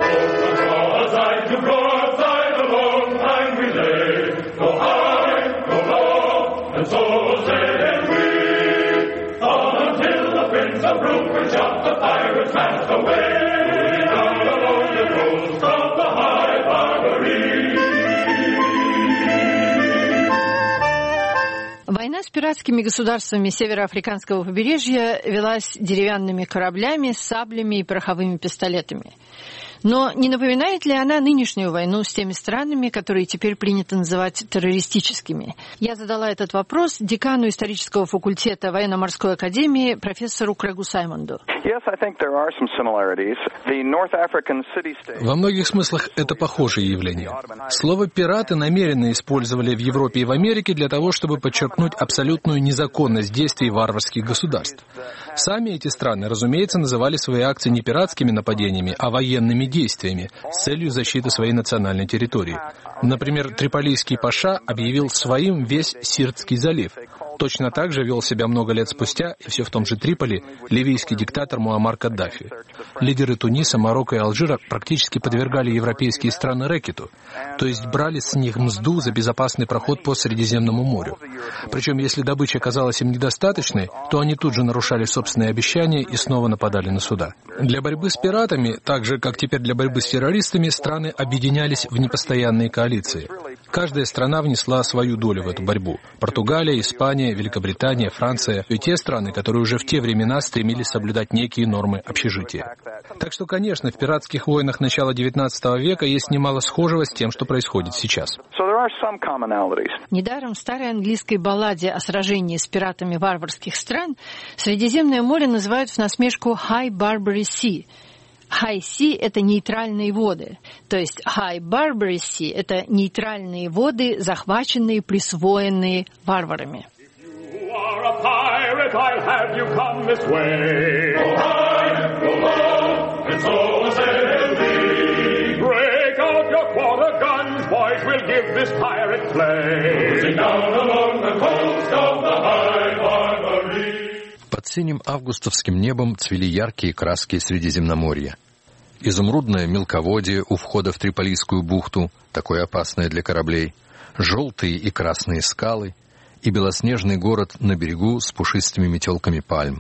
Война с пиратскими государствами североафриканского побережья велась деревянными кораблями, саблями и пороховыми пистолетами. Но не напоминает ли она нынешнюю войну с теми странами, которые теперь принято называть террористическими? Я задала этот вопрос декану исторического факультета военно-морской академии профессору Крэгу Саймонду. Во многих смыслах это похожие явления. Слово «пираты» намеренно использовали в Европе и в Америке для того, чтобы подчеркнуть абсолютную незаконность действий варварских государств. Сами эти страны, разумеется, называли свои акции не пиратскими нападениями, а военными действиями с целью защиты своей национальной территории. Например, триполийский паша объявил своим весь Сиртский залив. Точно так же вел себя много лет спустя, и все в том же Триполи, ливийский диктатор Муаммар Каддафи. Лидеры Туниса, Марокко и Алжира практически подвергали европейские страны рэкету, то есть брали с них мзду за безопасный проход по Средиземному морю. Причем, если добыча казалась им недостаточной, то они тут же нарушали собственные обещания и снова нападали на суда. Для борьбы с пиратами, так же, как теперь для борьбы с террористами, страны объединялись в непостоянные коалиции. Каждая страна внесла свою долю в эту борьбу. Португалия, Испания, Великобритания, Франция и те страны, которые уже в те времена стремились соблюдать некие нормы общежития. Так что, конечно, в пиратских войнах начала девятнадцатого века есть немало схожего с тем, что происходит сейчас. Недаром в старой английской балладе о сражении с пиратами варварских стран Средиземное море называют в насмешку «High Barbary Sea». High Sea — это нейтральные воды, то есть High Barbary Sea — это нейтральные воды, захваченные, присвоенные варварами. Под синим августовским небом цвели яркие краски Средиземноморья. изумрудное мелководье у входа в Триполийскую бухту, такое опасное для кораблей, желтые и красные скалы и белоснежный город на берегу с пушистыми метелками пальм.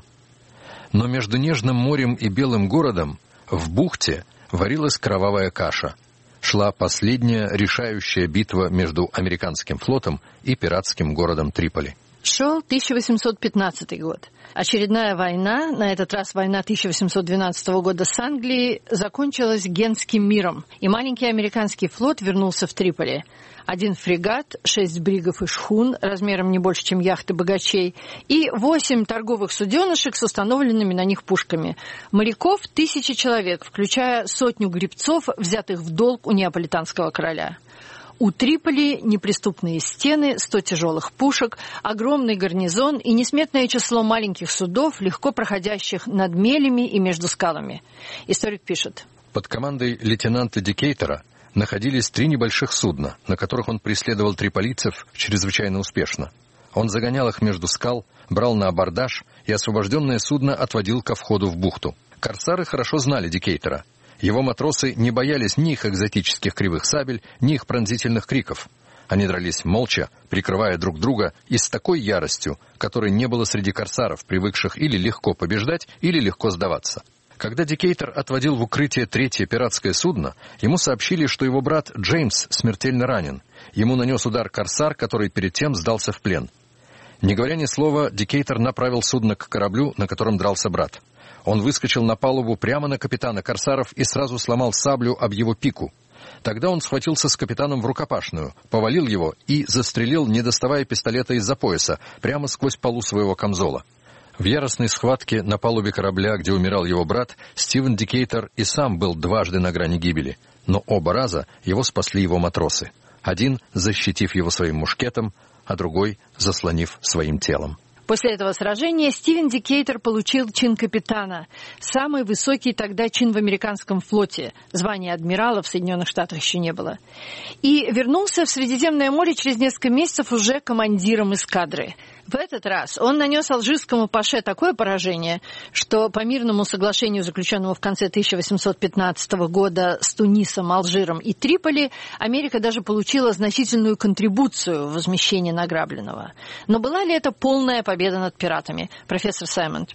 Но между нежным морем и белым городом в бухте варилась кровавая каша. Шла последняя решающая битва между американским флотом и пиратским городом Триполи. Шел тысяча восемьсот пятнадцатый год. Очередная война, на этот раз война тысяча восемьсот двенадцатого года с Англией, закончилась Гентским миром, и маленький американский флот вернулся в Триполи. Один фрегат, шесть бригов и шхун, размером не больше, чем яхты богачей, и восемь торговых суденышек с установленными на них пушками. Моряков тысячи человек, включая сотню гребцов, взятых в долг у неаполитанского короля. У Триполи неприступные стены, сто тяжелых пушек, огромный гарнизон и несметное число маленьких судов, легко проходящих над мелями и между скалами. Историк пишет. Под командой лейтенанта Дикейтера находились три небольших судна, на которых он преследовал триполийцев чрезвычайно успешно. Он загонял их между скал, брал на абордаж, и освобожденное судно отводил ко входу в бухту. Корсары хорошо знали Дикейтера. Его матросы не боялись ни их экзотических кривых сабель, ни их пронзительных криков. Они дрались молча, прикрывая друг друга и с такой яростью, которой не было среди корсаров, привыкших или легко побеждать, или легко сдаваться. Когда Дикейтер отводил в укрытие третье пиратское судно, ему сообщили, что его брат Джеймс смертельно ранен. Ему нанес удар корсар, который перед тем сдался в плен. Не говоря ни слова, Дикейтер направил судно к кораблю, на котором дрался брат. Он выскочил на палубу прямо на капитана корсаров и сразу сломал саблю об его пику. Тогда он схватился с капитаном в рукопашную, повалил его и застрелил, не доставая пистолета из-за пояса, прямо сквозь полу своего камзола. В яростной схватке на палубе корабля, где умирал его брат, Стивен Дикейтер и сам был дважды на грани гибели, но оба раза его спасли его матросы. Один, защитив его своим мушкетом, а другой, заслонив своим телом. После этого сражения Стивен Дикейтер получил чин капитана, самый высокий тогда чин в американском флоте, звания адмирала в Соединенных Штатах еще не было, и вернулся в Средиземное море через несколько месяцев уже командиром эскадры. В этот раз он нанес алжирскому паше такое поражение, что по мирному соглашению, заключенному в конце тысяча восемьсот пятнадцатого года с Тунисом, Алжиром и Триполи, Америка даже получила значительную контрибуцию в возмещение награбленного. Но была ли это полная победа над пиратами? Профессор Саймонд.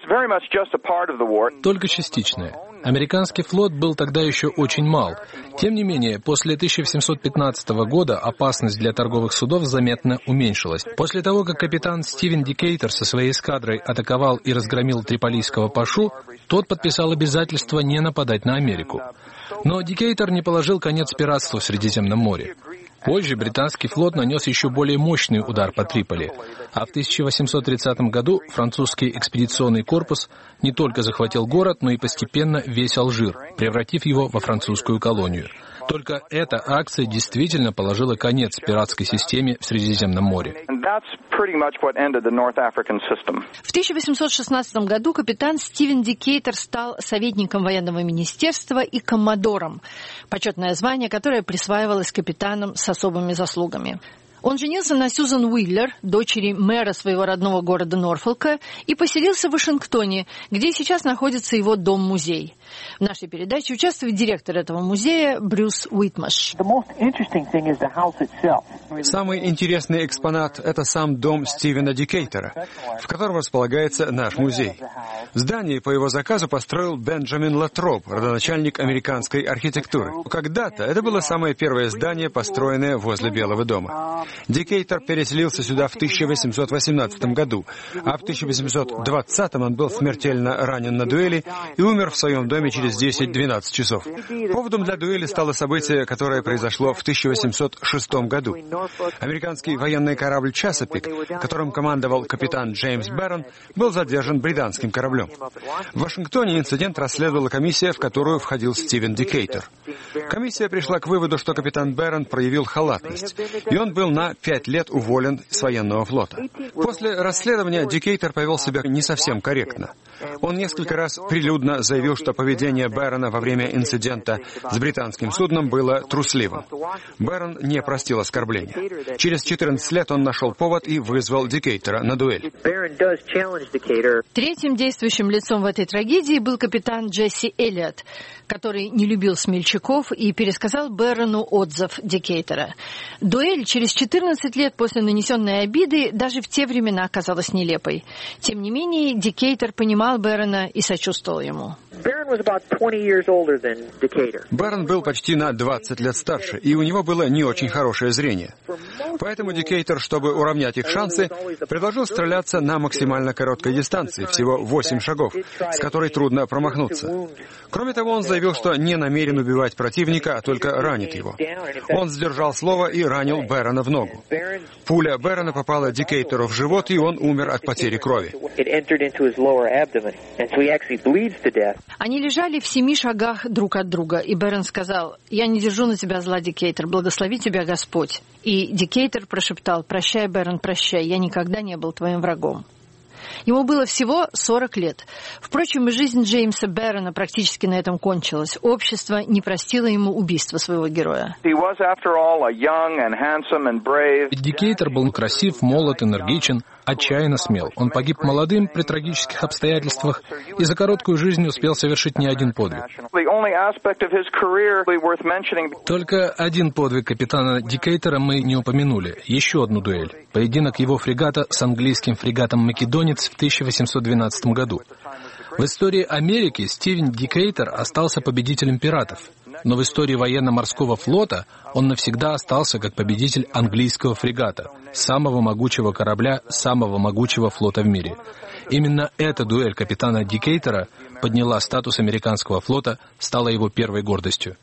Только частичная. Американский флот был тогда еще очень мал. Тем не менее, после тысяча восемьсот пятнадцатого года опасность для торговых судов заметно уменьшилась. После того, как капитан Стивен Дикейтер со своей эскадрой атаковал и разгромил триполийского пашу, тот подписал обязательство не нападать на Америку. Но Дикейтер не положил конец пиратству в Средиземном море. Позже британский флот нанес еще более мощный удар по Триполи, а в тысяча восемьсот тридцатом году французский экспедиционный корпус не только захватил город, но и постепенно весь Алжир, превратив его во французскую колонию. Только эта акция действительно положила конец пиратской системе в Средиземном море. В тысяча восемьсот шестнадцатом году капитан Стивен Дикейтер стал советником военного министерства и коммодором, почетное звание, которое присваивалось капитанам с особыми заслугами. Он женился на Сьюзан Уиллер, дочери мэра своего родного города Норфолка, и поселился в Вашингтоне, где сейчас находится его дом-музей. В нашей передаче участвует директор этого музея Брюс Уитмаш. Самый интересный экспонат – это сам дом Стивена Дикейтера, в котором располагается наш музей. Здание по его заказу построил Бенджамин Латроп, родоначальник американской архитектуры. Когда-то это было самое первое здание, построенное возле Белого дома. Дикейтер переселился сюда в тысяча восемьсот восемнадцатом году, а в тысяча восемьсот двадцатом он был смертельно ранен на дуэли и умер в своем доме через десять-двенадцать часов. Поводом для дуэли стало событие, которое произошло в тысяча восемьсот шестом году. Американский военный корабль «Чесапик», которым командовал капитан Джеймс Бэрон, был задержан британским кораблем. В Вашингтоне инцидент расследовала комиссия, в которую входил Стивен Дикейтер. Комиссия пришла к выводу, что капитан Бэрон проявил халатность, и он был на на пять лет уволен с военного флота. После расследования Дикейтер повел себя не совсем корректно. Он несколько раз прилюдно заявил, что поведение Бэрона во время инцидента с британским судном было трусливым. Бэрон не простил оскорбления. Через четырнадцать лет он нашел повод и вызвал Дикейтера на дуэль. Третьим действующим лицом в этой трагедии был капитан Джесси Эллиот, который не любил смельчаков и пересказал Бэрону отзыв Дикейтера. Дуэль через четырнадцать лет после нанесенной обиды даже в те времена казалась нелепой. Тем не менее, Дикейтер понимал Бэрона и сочувствовал ему. Бэрон был почти на двадцать лет старше, и у него было не очень хорошее зрение. Поэтому Дикейтер, чтобы уравнять их шансы, предложил стреляться на максимально короткой дистанции, всего восемь шагов, с которой трудно промахнуться. Кроме того, он заявил, что не намерен убивать противника, а только ранит его. Он сдержал слово и ранил Бэрона в ногу. Пуля Бэрона попала Дикейтеру в живот, и он умер от потери крови. Они лежали в семи шагах друг от друга, и Бэрон сказал: «Я не держу на тебя зла, Дикейтер, благослови тебя Господь». И Дикейтер прошептал: «Прощай, Бэрон, прощай, я никогда не был твоим врагом». Ему было всего сорок лет. Впрочем, и жизнь Джеймса Бэрона практически на этом кончилась. Общество не простило ему убийства своего героя. Дикейтер был красив, молод, энергичен, отчаянно смел. Он погиб молодым при трагических обстоятельствах и за короткую жизнь успел совершить не один подвиг. Только один подвиг капитана Дикейтера мы не упомянули. Еще одну дуэль. Поединок его фрегата с английским фрегатом «Македонец» в тысяча восемьсот двенадцатом году. В истории Америки Стивен Дикейтер остался победителем пиратов, но в истории военно-морского флота он навсегда остался как победитель английского фрегата, самого могучего корабля, самого могучего флота в мире. Именно эта дуэль капитана Дикейтера подняла статус американского флота, стала его первой гордостью.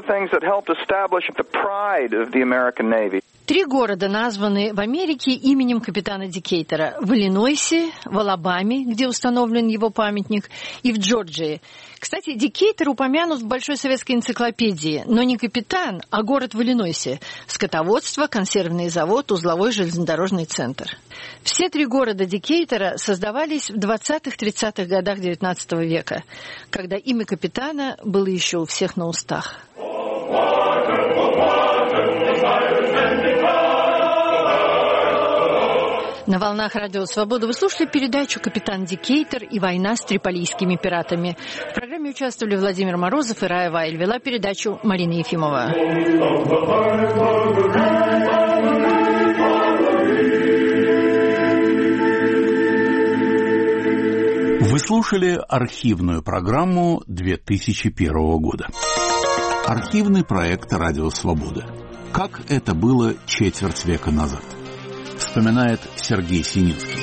Три города названы в Америке именем капитана Дикейтера. В Иллинойсе, в Алабаме, где установлен его памятник, и в Джорджии. Кстати, Дикейтер упомянут в Большой советской энциклопедии, но не капитан, а город в Иллинойсе. Скотоводство, консервный завод, узловой железнодорожный центр. Все три города Дикейтера создавались в двадцатых-тридцатых годах девятнадцатого века, когда имя капитана было еще у всех на устах. На волнах Радио Свобода вы слушали передачу «Капитан Дикейтер и война с триполийскими пиратами». В программе участвовали Владимир Морозов и Рая Вайль. Вела передачу Марина Ефимова. Вы слушали архивную программу две тысячи первого года. Архивный проект «Радио Свобода». Как это было четверть века назад? Вспоминает Сергей Сининский.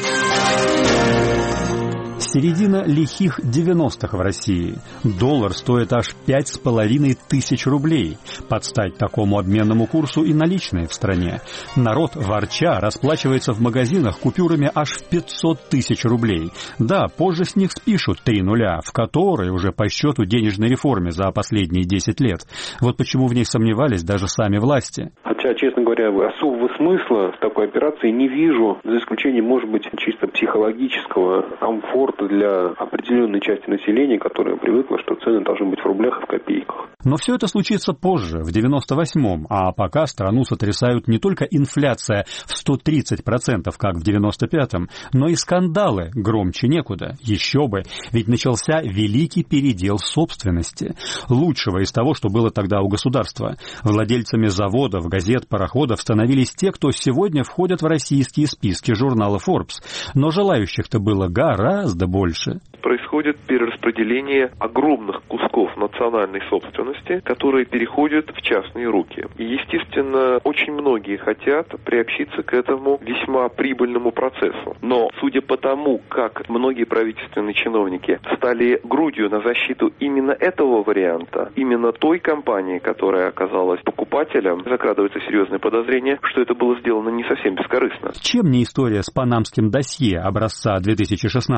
Середина лихих девяностых в России. Доллар стоит аж пять с половиной тысяч рублей. Под стать такому обменному курсу и наличные в стране. Народ, ворча, расплачивается в магазинах купюрами аж в пятьсот тысяч рублей. Да, позже с них спишут три нуля, в которой уже по счету денежной реформе за последние десять лет. Вот почему в них сомневались даже сами власти. Хотя, честно говоря, особого смысла в такой операции не вижу, за исключением, может быть, чисто психологического комфорта для определенной части населения, которая привыкла, что цены должны быть в рублях и в копейках. Но все это случится позже, в девяносто восьмом, а пока страну сотрясают не только инфляция в сто тридцать процентов, как в девяносто пятом, но и скандалы громче некуда. Еще бы, ведь начался великий передел собственности. Лучшего из того, что было тогда у государства. Владельцами заводов, газет, пароходов становились те, кто сегодня входят в российские списки журнала Forbes. Но желающих-то было гораздо больше. Происходит перераспределение огромных кусков национальной собственности, которые переходят в частные руки. И, естественно, очень многие хотят приобщиться к этому весьма прибыльному процессу. Но, судя по тому, как многие правительственные чиновники стали грудью на защиту именно этого варианта, именно той компании, которая оказалась покупателем, закрадывается серьезное подозрение, что это было сделано не совсем бескорыстно. Чем не история с панамским досье образца две тысячи шестнадцатого?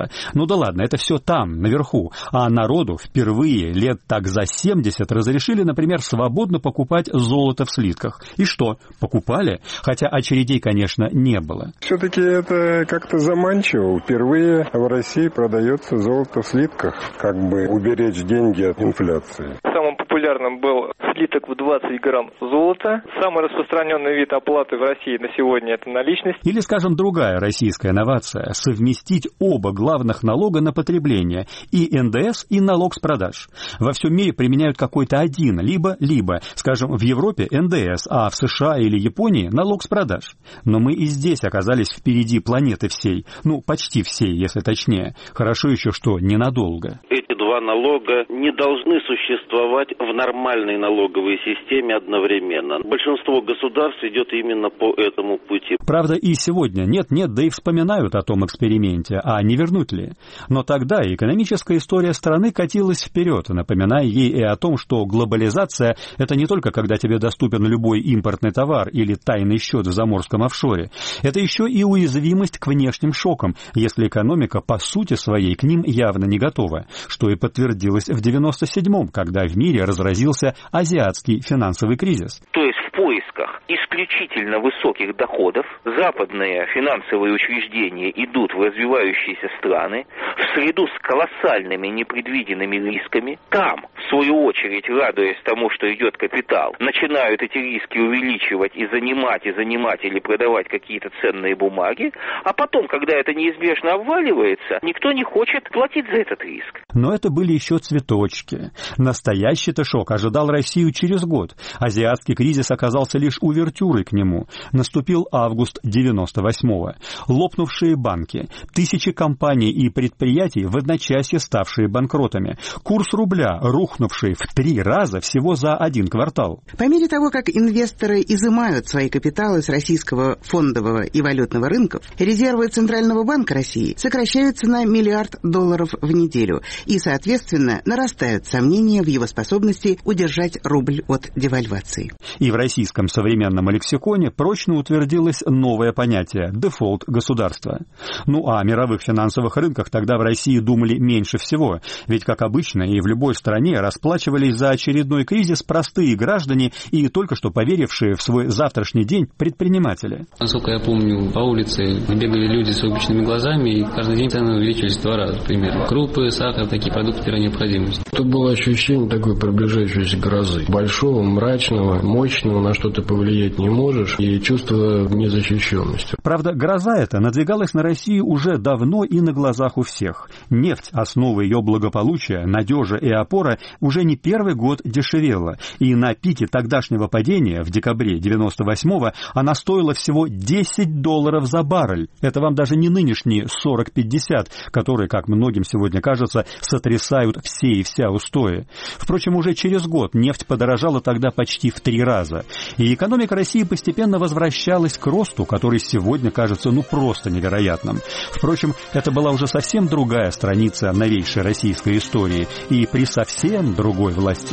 было. Ну да ладно, это все там, наверху. А народу впервые лет так за семьдесят разрешили, например, свободно покупать золото в слитках. И что? Покупали? Хотя очередей, конечно, не было. Все-таки это как-то заманчиво. Впервые в России продается золото в слитках, как бы уберечь деньги от инфляции. Самым популярным был слиток в двадцать грамм золота. Самый распространенный вид оплаты в России на сегодня – это наличность. Или, скажем, другая российская новация – совместить оба главных налога на потребление – и эн дэ эс, и налог с продаж. Во всем мире применяют какой-то один, либо-либо. Скажем, в Европе эн дэ эс, а в США или Японии – налог с продаж. Но мы и здесь оказались впереди планеты всей. Ну, почти всей, если точнее. Хорошо еще, что ненадолго. Эти два налога не должны существовать в нормальной налоговой системе одновременно. Большинство государств идет именно по этому пути. Правда, и сегодня нет-нет, да и вспоминают о том эксперименте, а не вернуть ли. Но тогда экономическая история страны катилась вперед, напоминая ей и о том, что глобализация – это не только когда тебе доступен любой импортный товар или тайный счет в заморском офшоре. Это еще и уязвимость к внешним шокам, если экономика по сути своей к ним явно не готова, что и подтвердилось в девяносто седьмом, когда в мире разразился азиатский финансовый кризис. То есть в поисках исключительно высоких доходов западные финансовые учреждения идут в развивающиеся страны в среду с колоссальными непредвиденными рисками. Там, в свою очередь, радуясь тому, что идет капитал, начинают эти риски увеличивать и занимать, и занимать или продавать какие-то ценные бумаги, а потом, когда это неизбежно обваливается, никто не хочет платить за этот риск. Но это были еще цветочки. Настоящий-то шок ожидал Россию через год. Азиатский кризис оказался лишь увертюрой к нему. Наступил август девяносто восьмого. Лопнувшие банки, тысячи компаний и предприятий, в одночасье ставшие банкротами. Курс рубля, рухнувший в три раза всего за один квартал. По мере того, как инвесторы изымают свои капиталы с российского фондового и валютного рынков, резервы Центрального банка России сокращаются на миллиард долларов в неделю и, соответственно, нарастают сомнения в его способности удержать рубль от девальвации. И в российском современном лексиконе прочно утвердилось новое понятие – дефолт государства. Ну а о мировых финансовых рынках тогда в России думали меньше всего, ведь, как обычно, и в любой стране расплачивались за очередной кризис простые граждане и только что поверившие в свой завтрашний день предприниматели. Насколько я помню, по улице бегали люди с выпученными глазами, и каждый день цены увеличивались в два раза, примерно. Крупы, сахар, такие продукты первой необходимости. Тут было ощущение такой приближающейся грозы. Большого, мрачного, мощного, на что ты повлиять не можешь, и чувство незащищенности. Правда, гроза эта надвигалась на Россию уже давно и на глазах у всех. Нефть, основа ее благополучия, надежа и опора, уже не первый год дешевела. И на пике тогдашнего падения в декабре девяносто восьмого она стоила всего десять долларов за баррель. Это вам даже не нынешние сорок-пятьдесят, которые, как многим сегодня кажется, сотрясают все и вся устои. Впрочем, уже через год нефть подорожала тогда почти в три раза. И экономика России постепенно возвращалась к росту, который сегодня кажется ну просто невероятным. Впрочем, это была уже совсем другая страница новейшей российской истории и при совсем другой власти.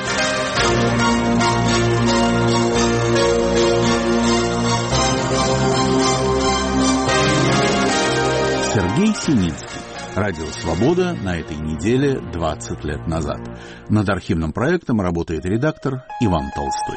Сергей Сининский. Радио «Свобода» на этой неделе двадцать лет назад. Над архивным проектом работает редактор Иван Толстой.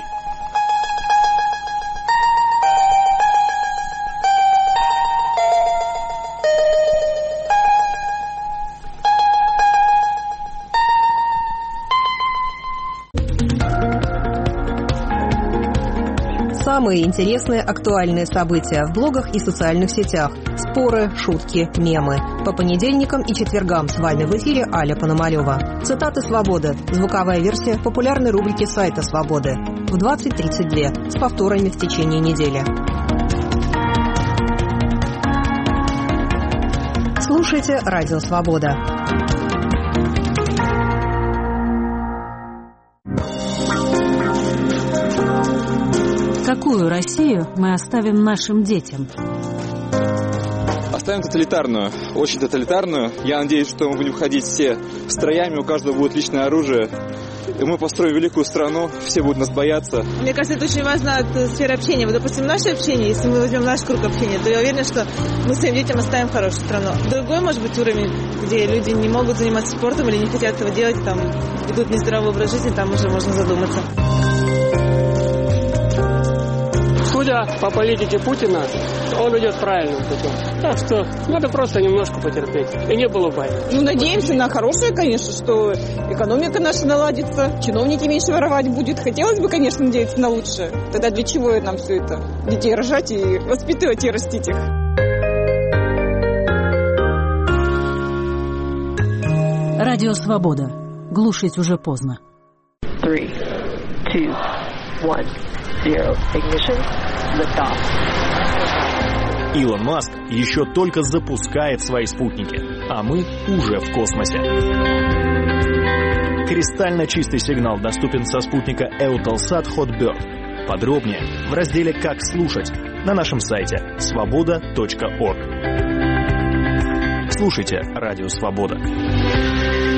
Самые интересные актуальные события в блогах и социальных сетях. Споры, шутки, мемы. По понедельникам и четвергам с вами в эфире Аля Пономарёва. Цитаты «Свободы». Звуковая версия популярной рубрики сайта «Свободы». В двадцать тридцать два с повторами в течение недели. Слушайте «Радио Свобода». Какую Россию мы оставим нашим детям? Оставим тоталитарную, очень тоталитарную. Я надеюсь, что мы будем ходить все строями, у каждого будет личное оружие. и мы построим великую страну, все будут нас бояться. Мне кажется, это очень важно от сферы общения. Вот, допустим, наше общение, если мы возьмем наш круг общения, то я уверена, что мы своим детям оставим хорошую страну. Другой, может быть, уровень, где люди не могут заниматься спортом или не хотят этого делать, там, ведут нездоровый образ жизни, там уже можно задуматься. Судя по политике Путина, он идет правильным путем. Так что надо просто немножко потерпеть. И не было бай. Ну, надеемся на хорошее, конечно, что экономика наша наладится, чиновники меньше воровать будут. Хотелось бы, конечно, надеяться на лучшее. Тогда для чего нам все это? Детей рожать и воспитывать и растить их. Радио «Свобода». Глушить уже поздно. Three, two, one, zero. Ignition. Lift off. Илон Маск еще только запускает свои спутники, а мы уже в космосе. Кристально чистый сигнал доступен со спутника Eutelsat Hotbird. Подробнее в разделе «Как слушать» на нашем сайте свобода точка орг. Слушайте «Радио Свобода».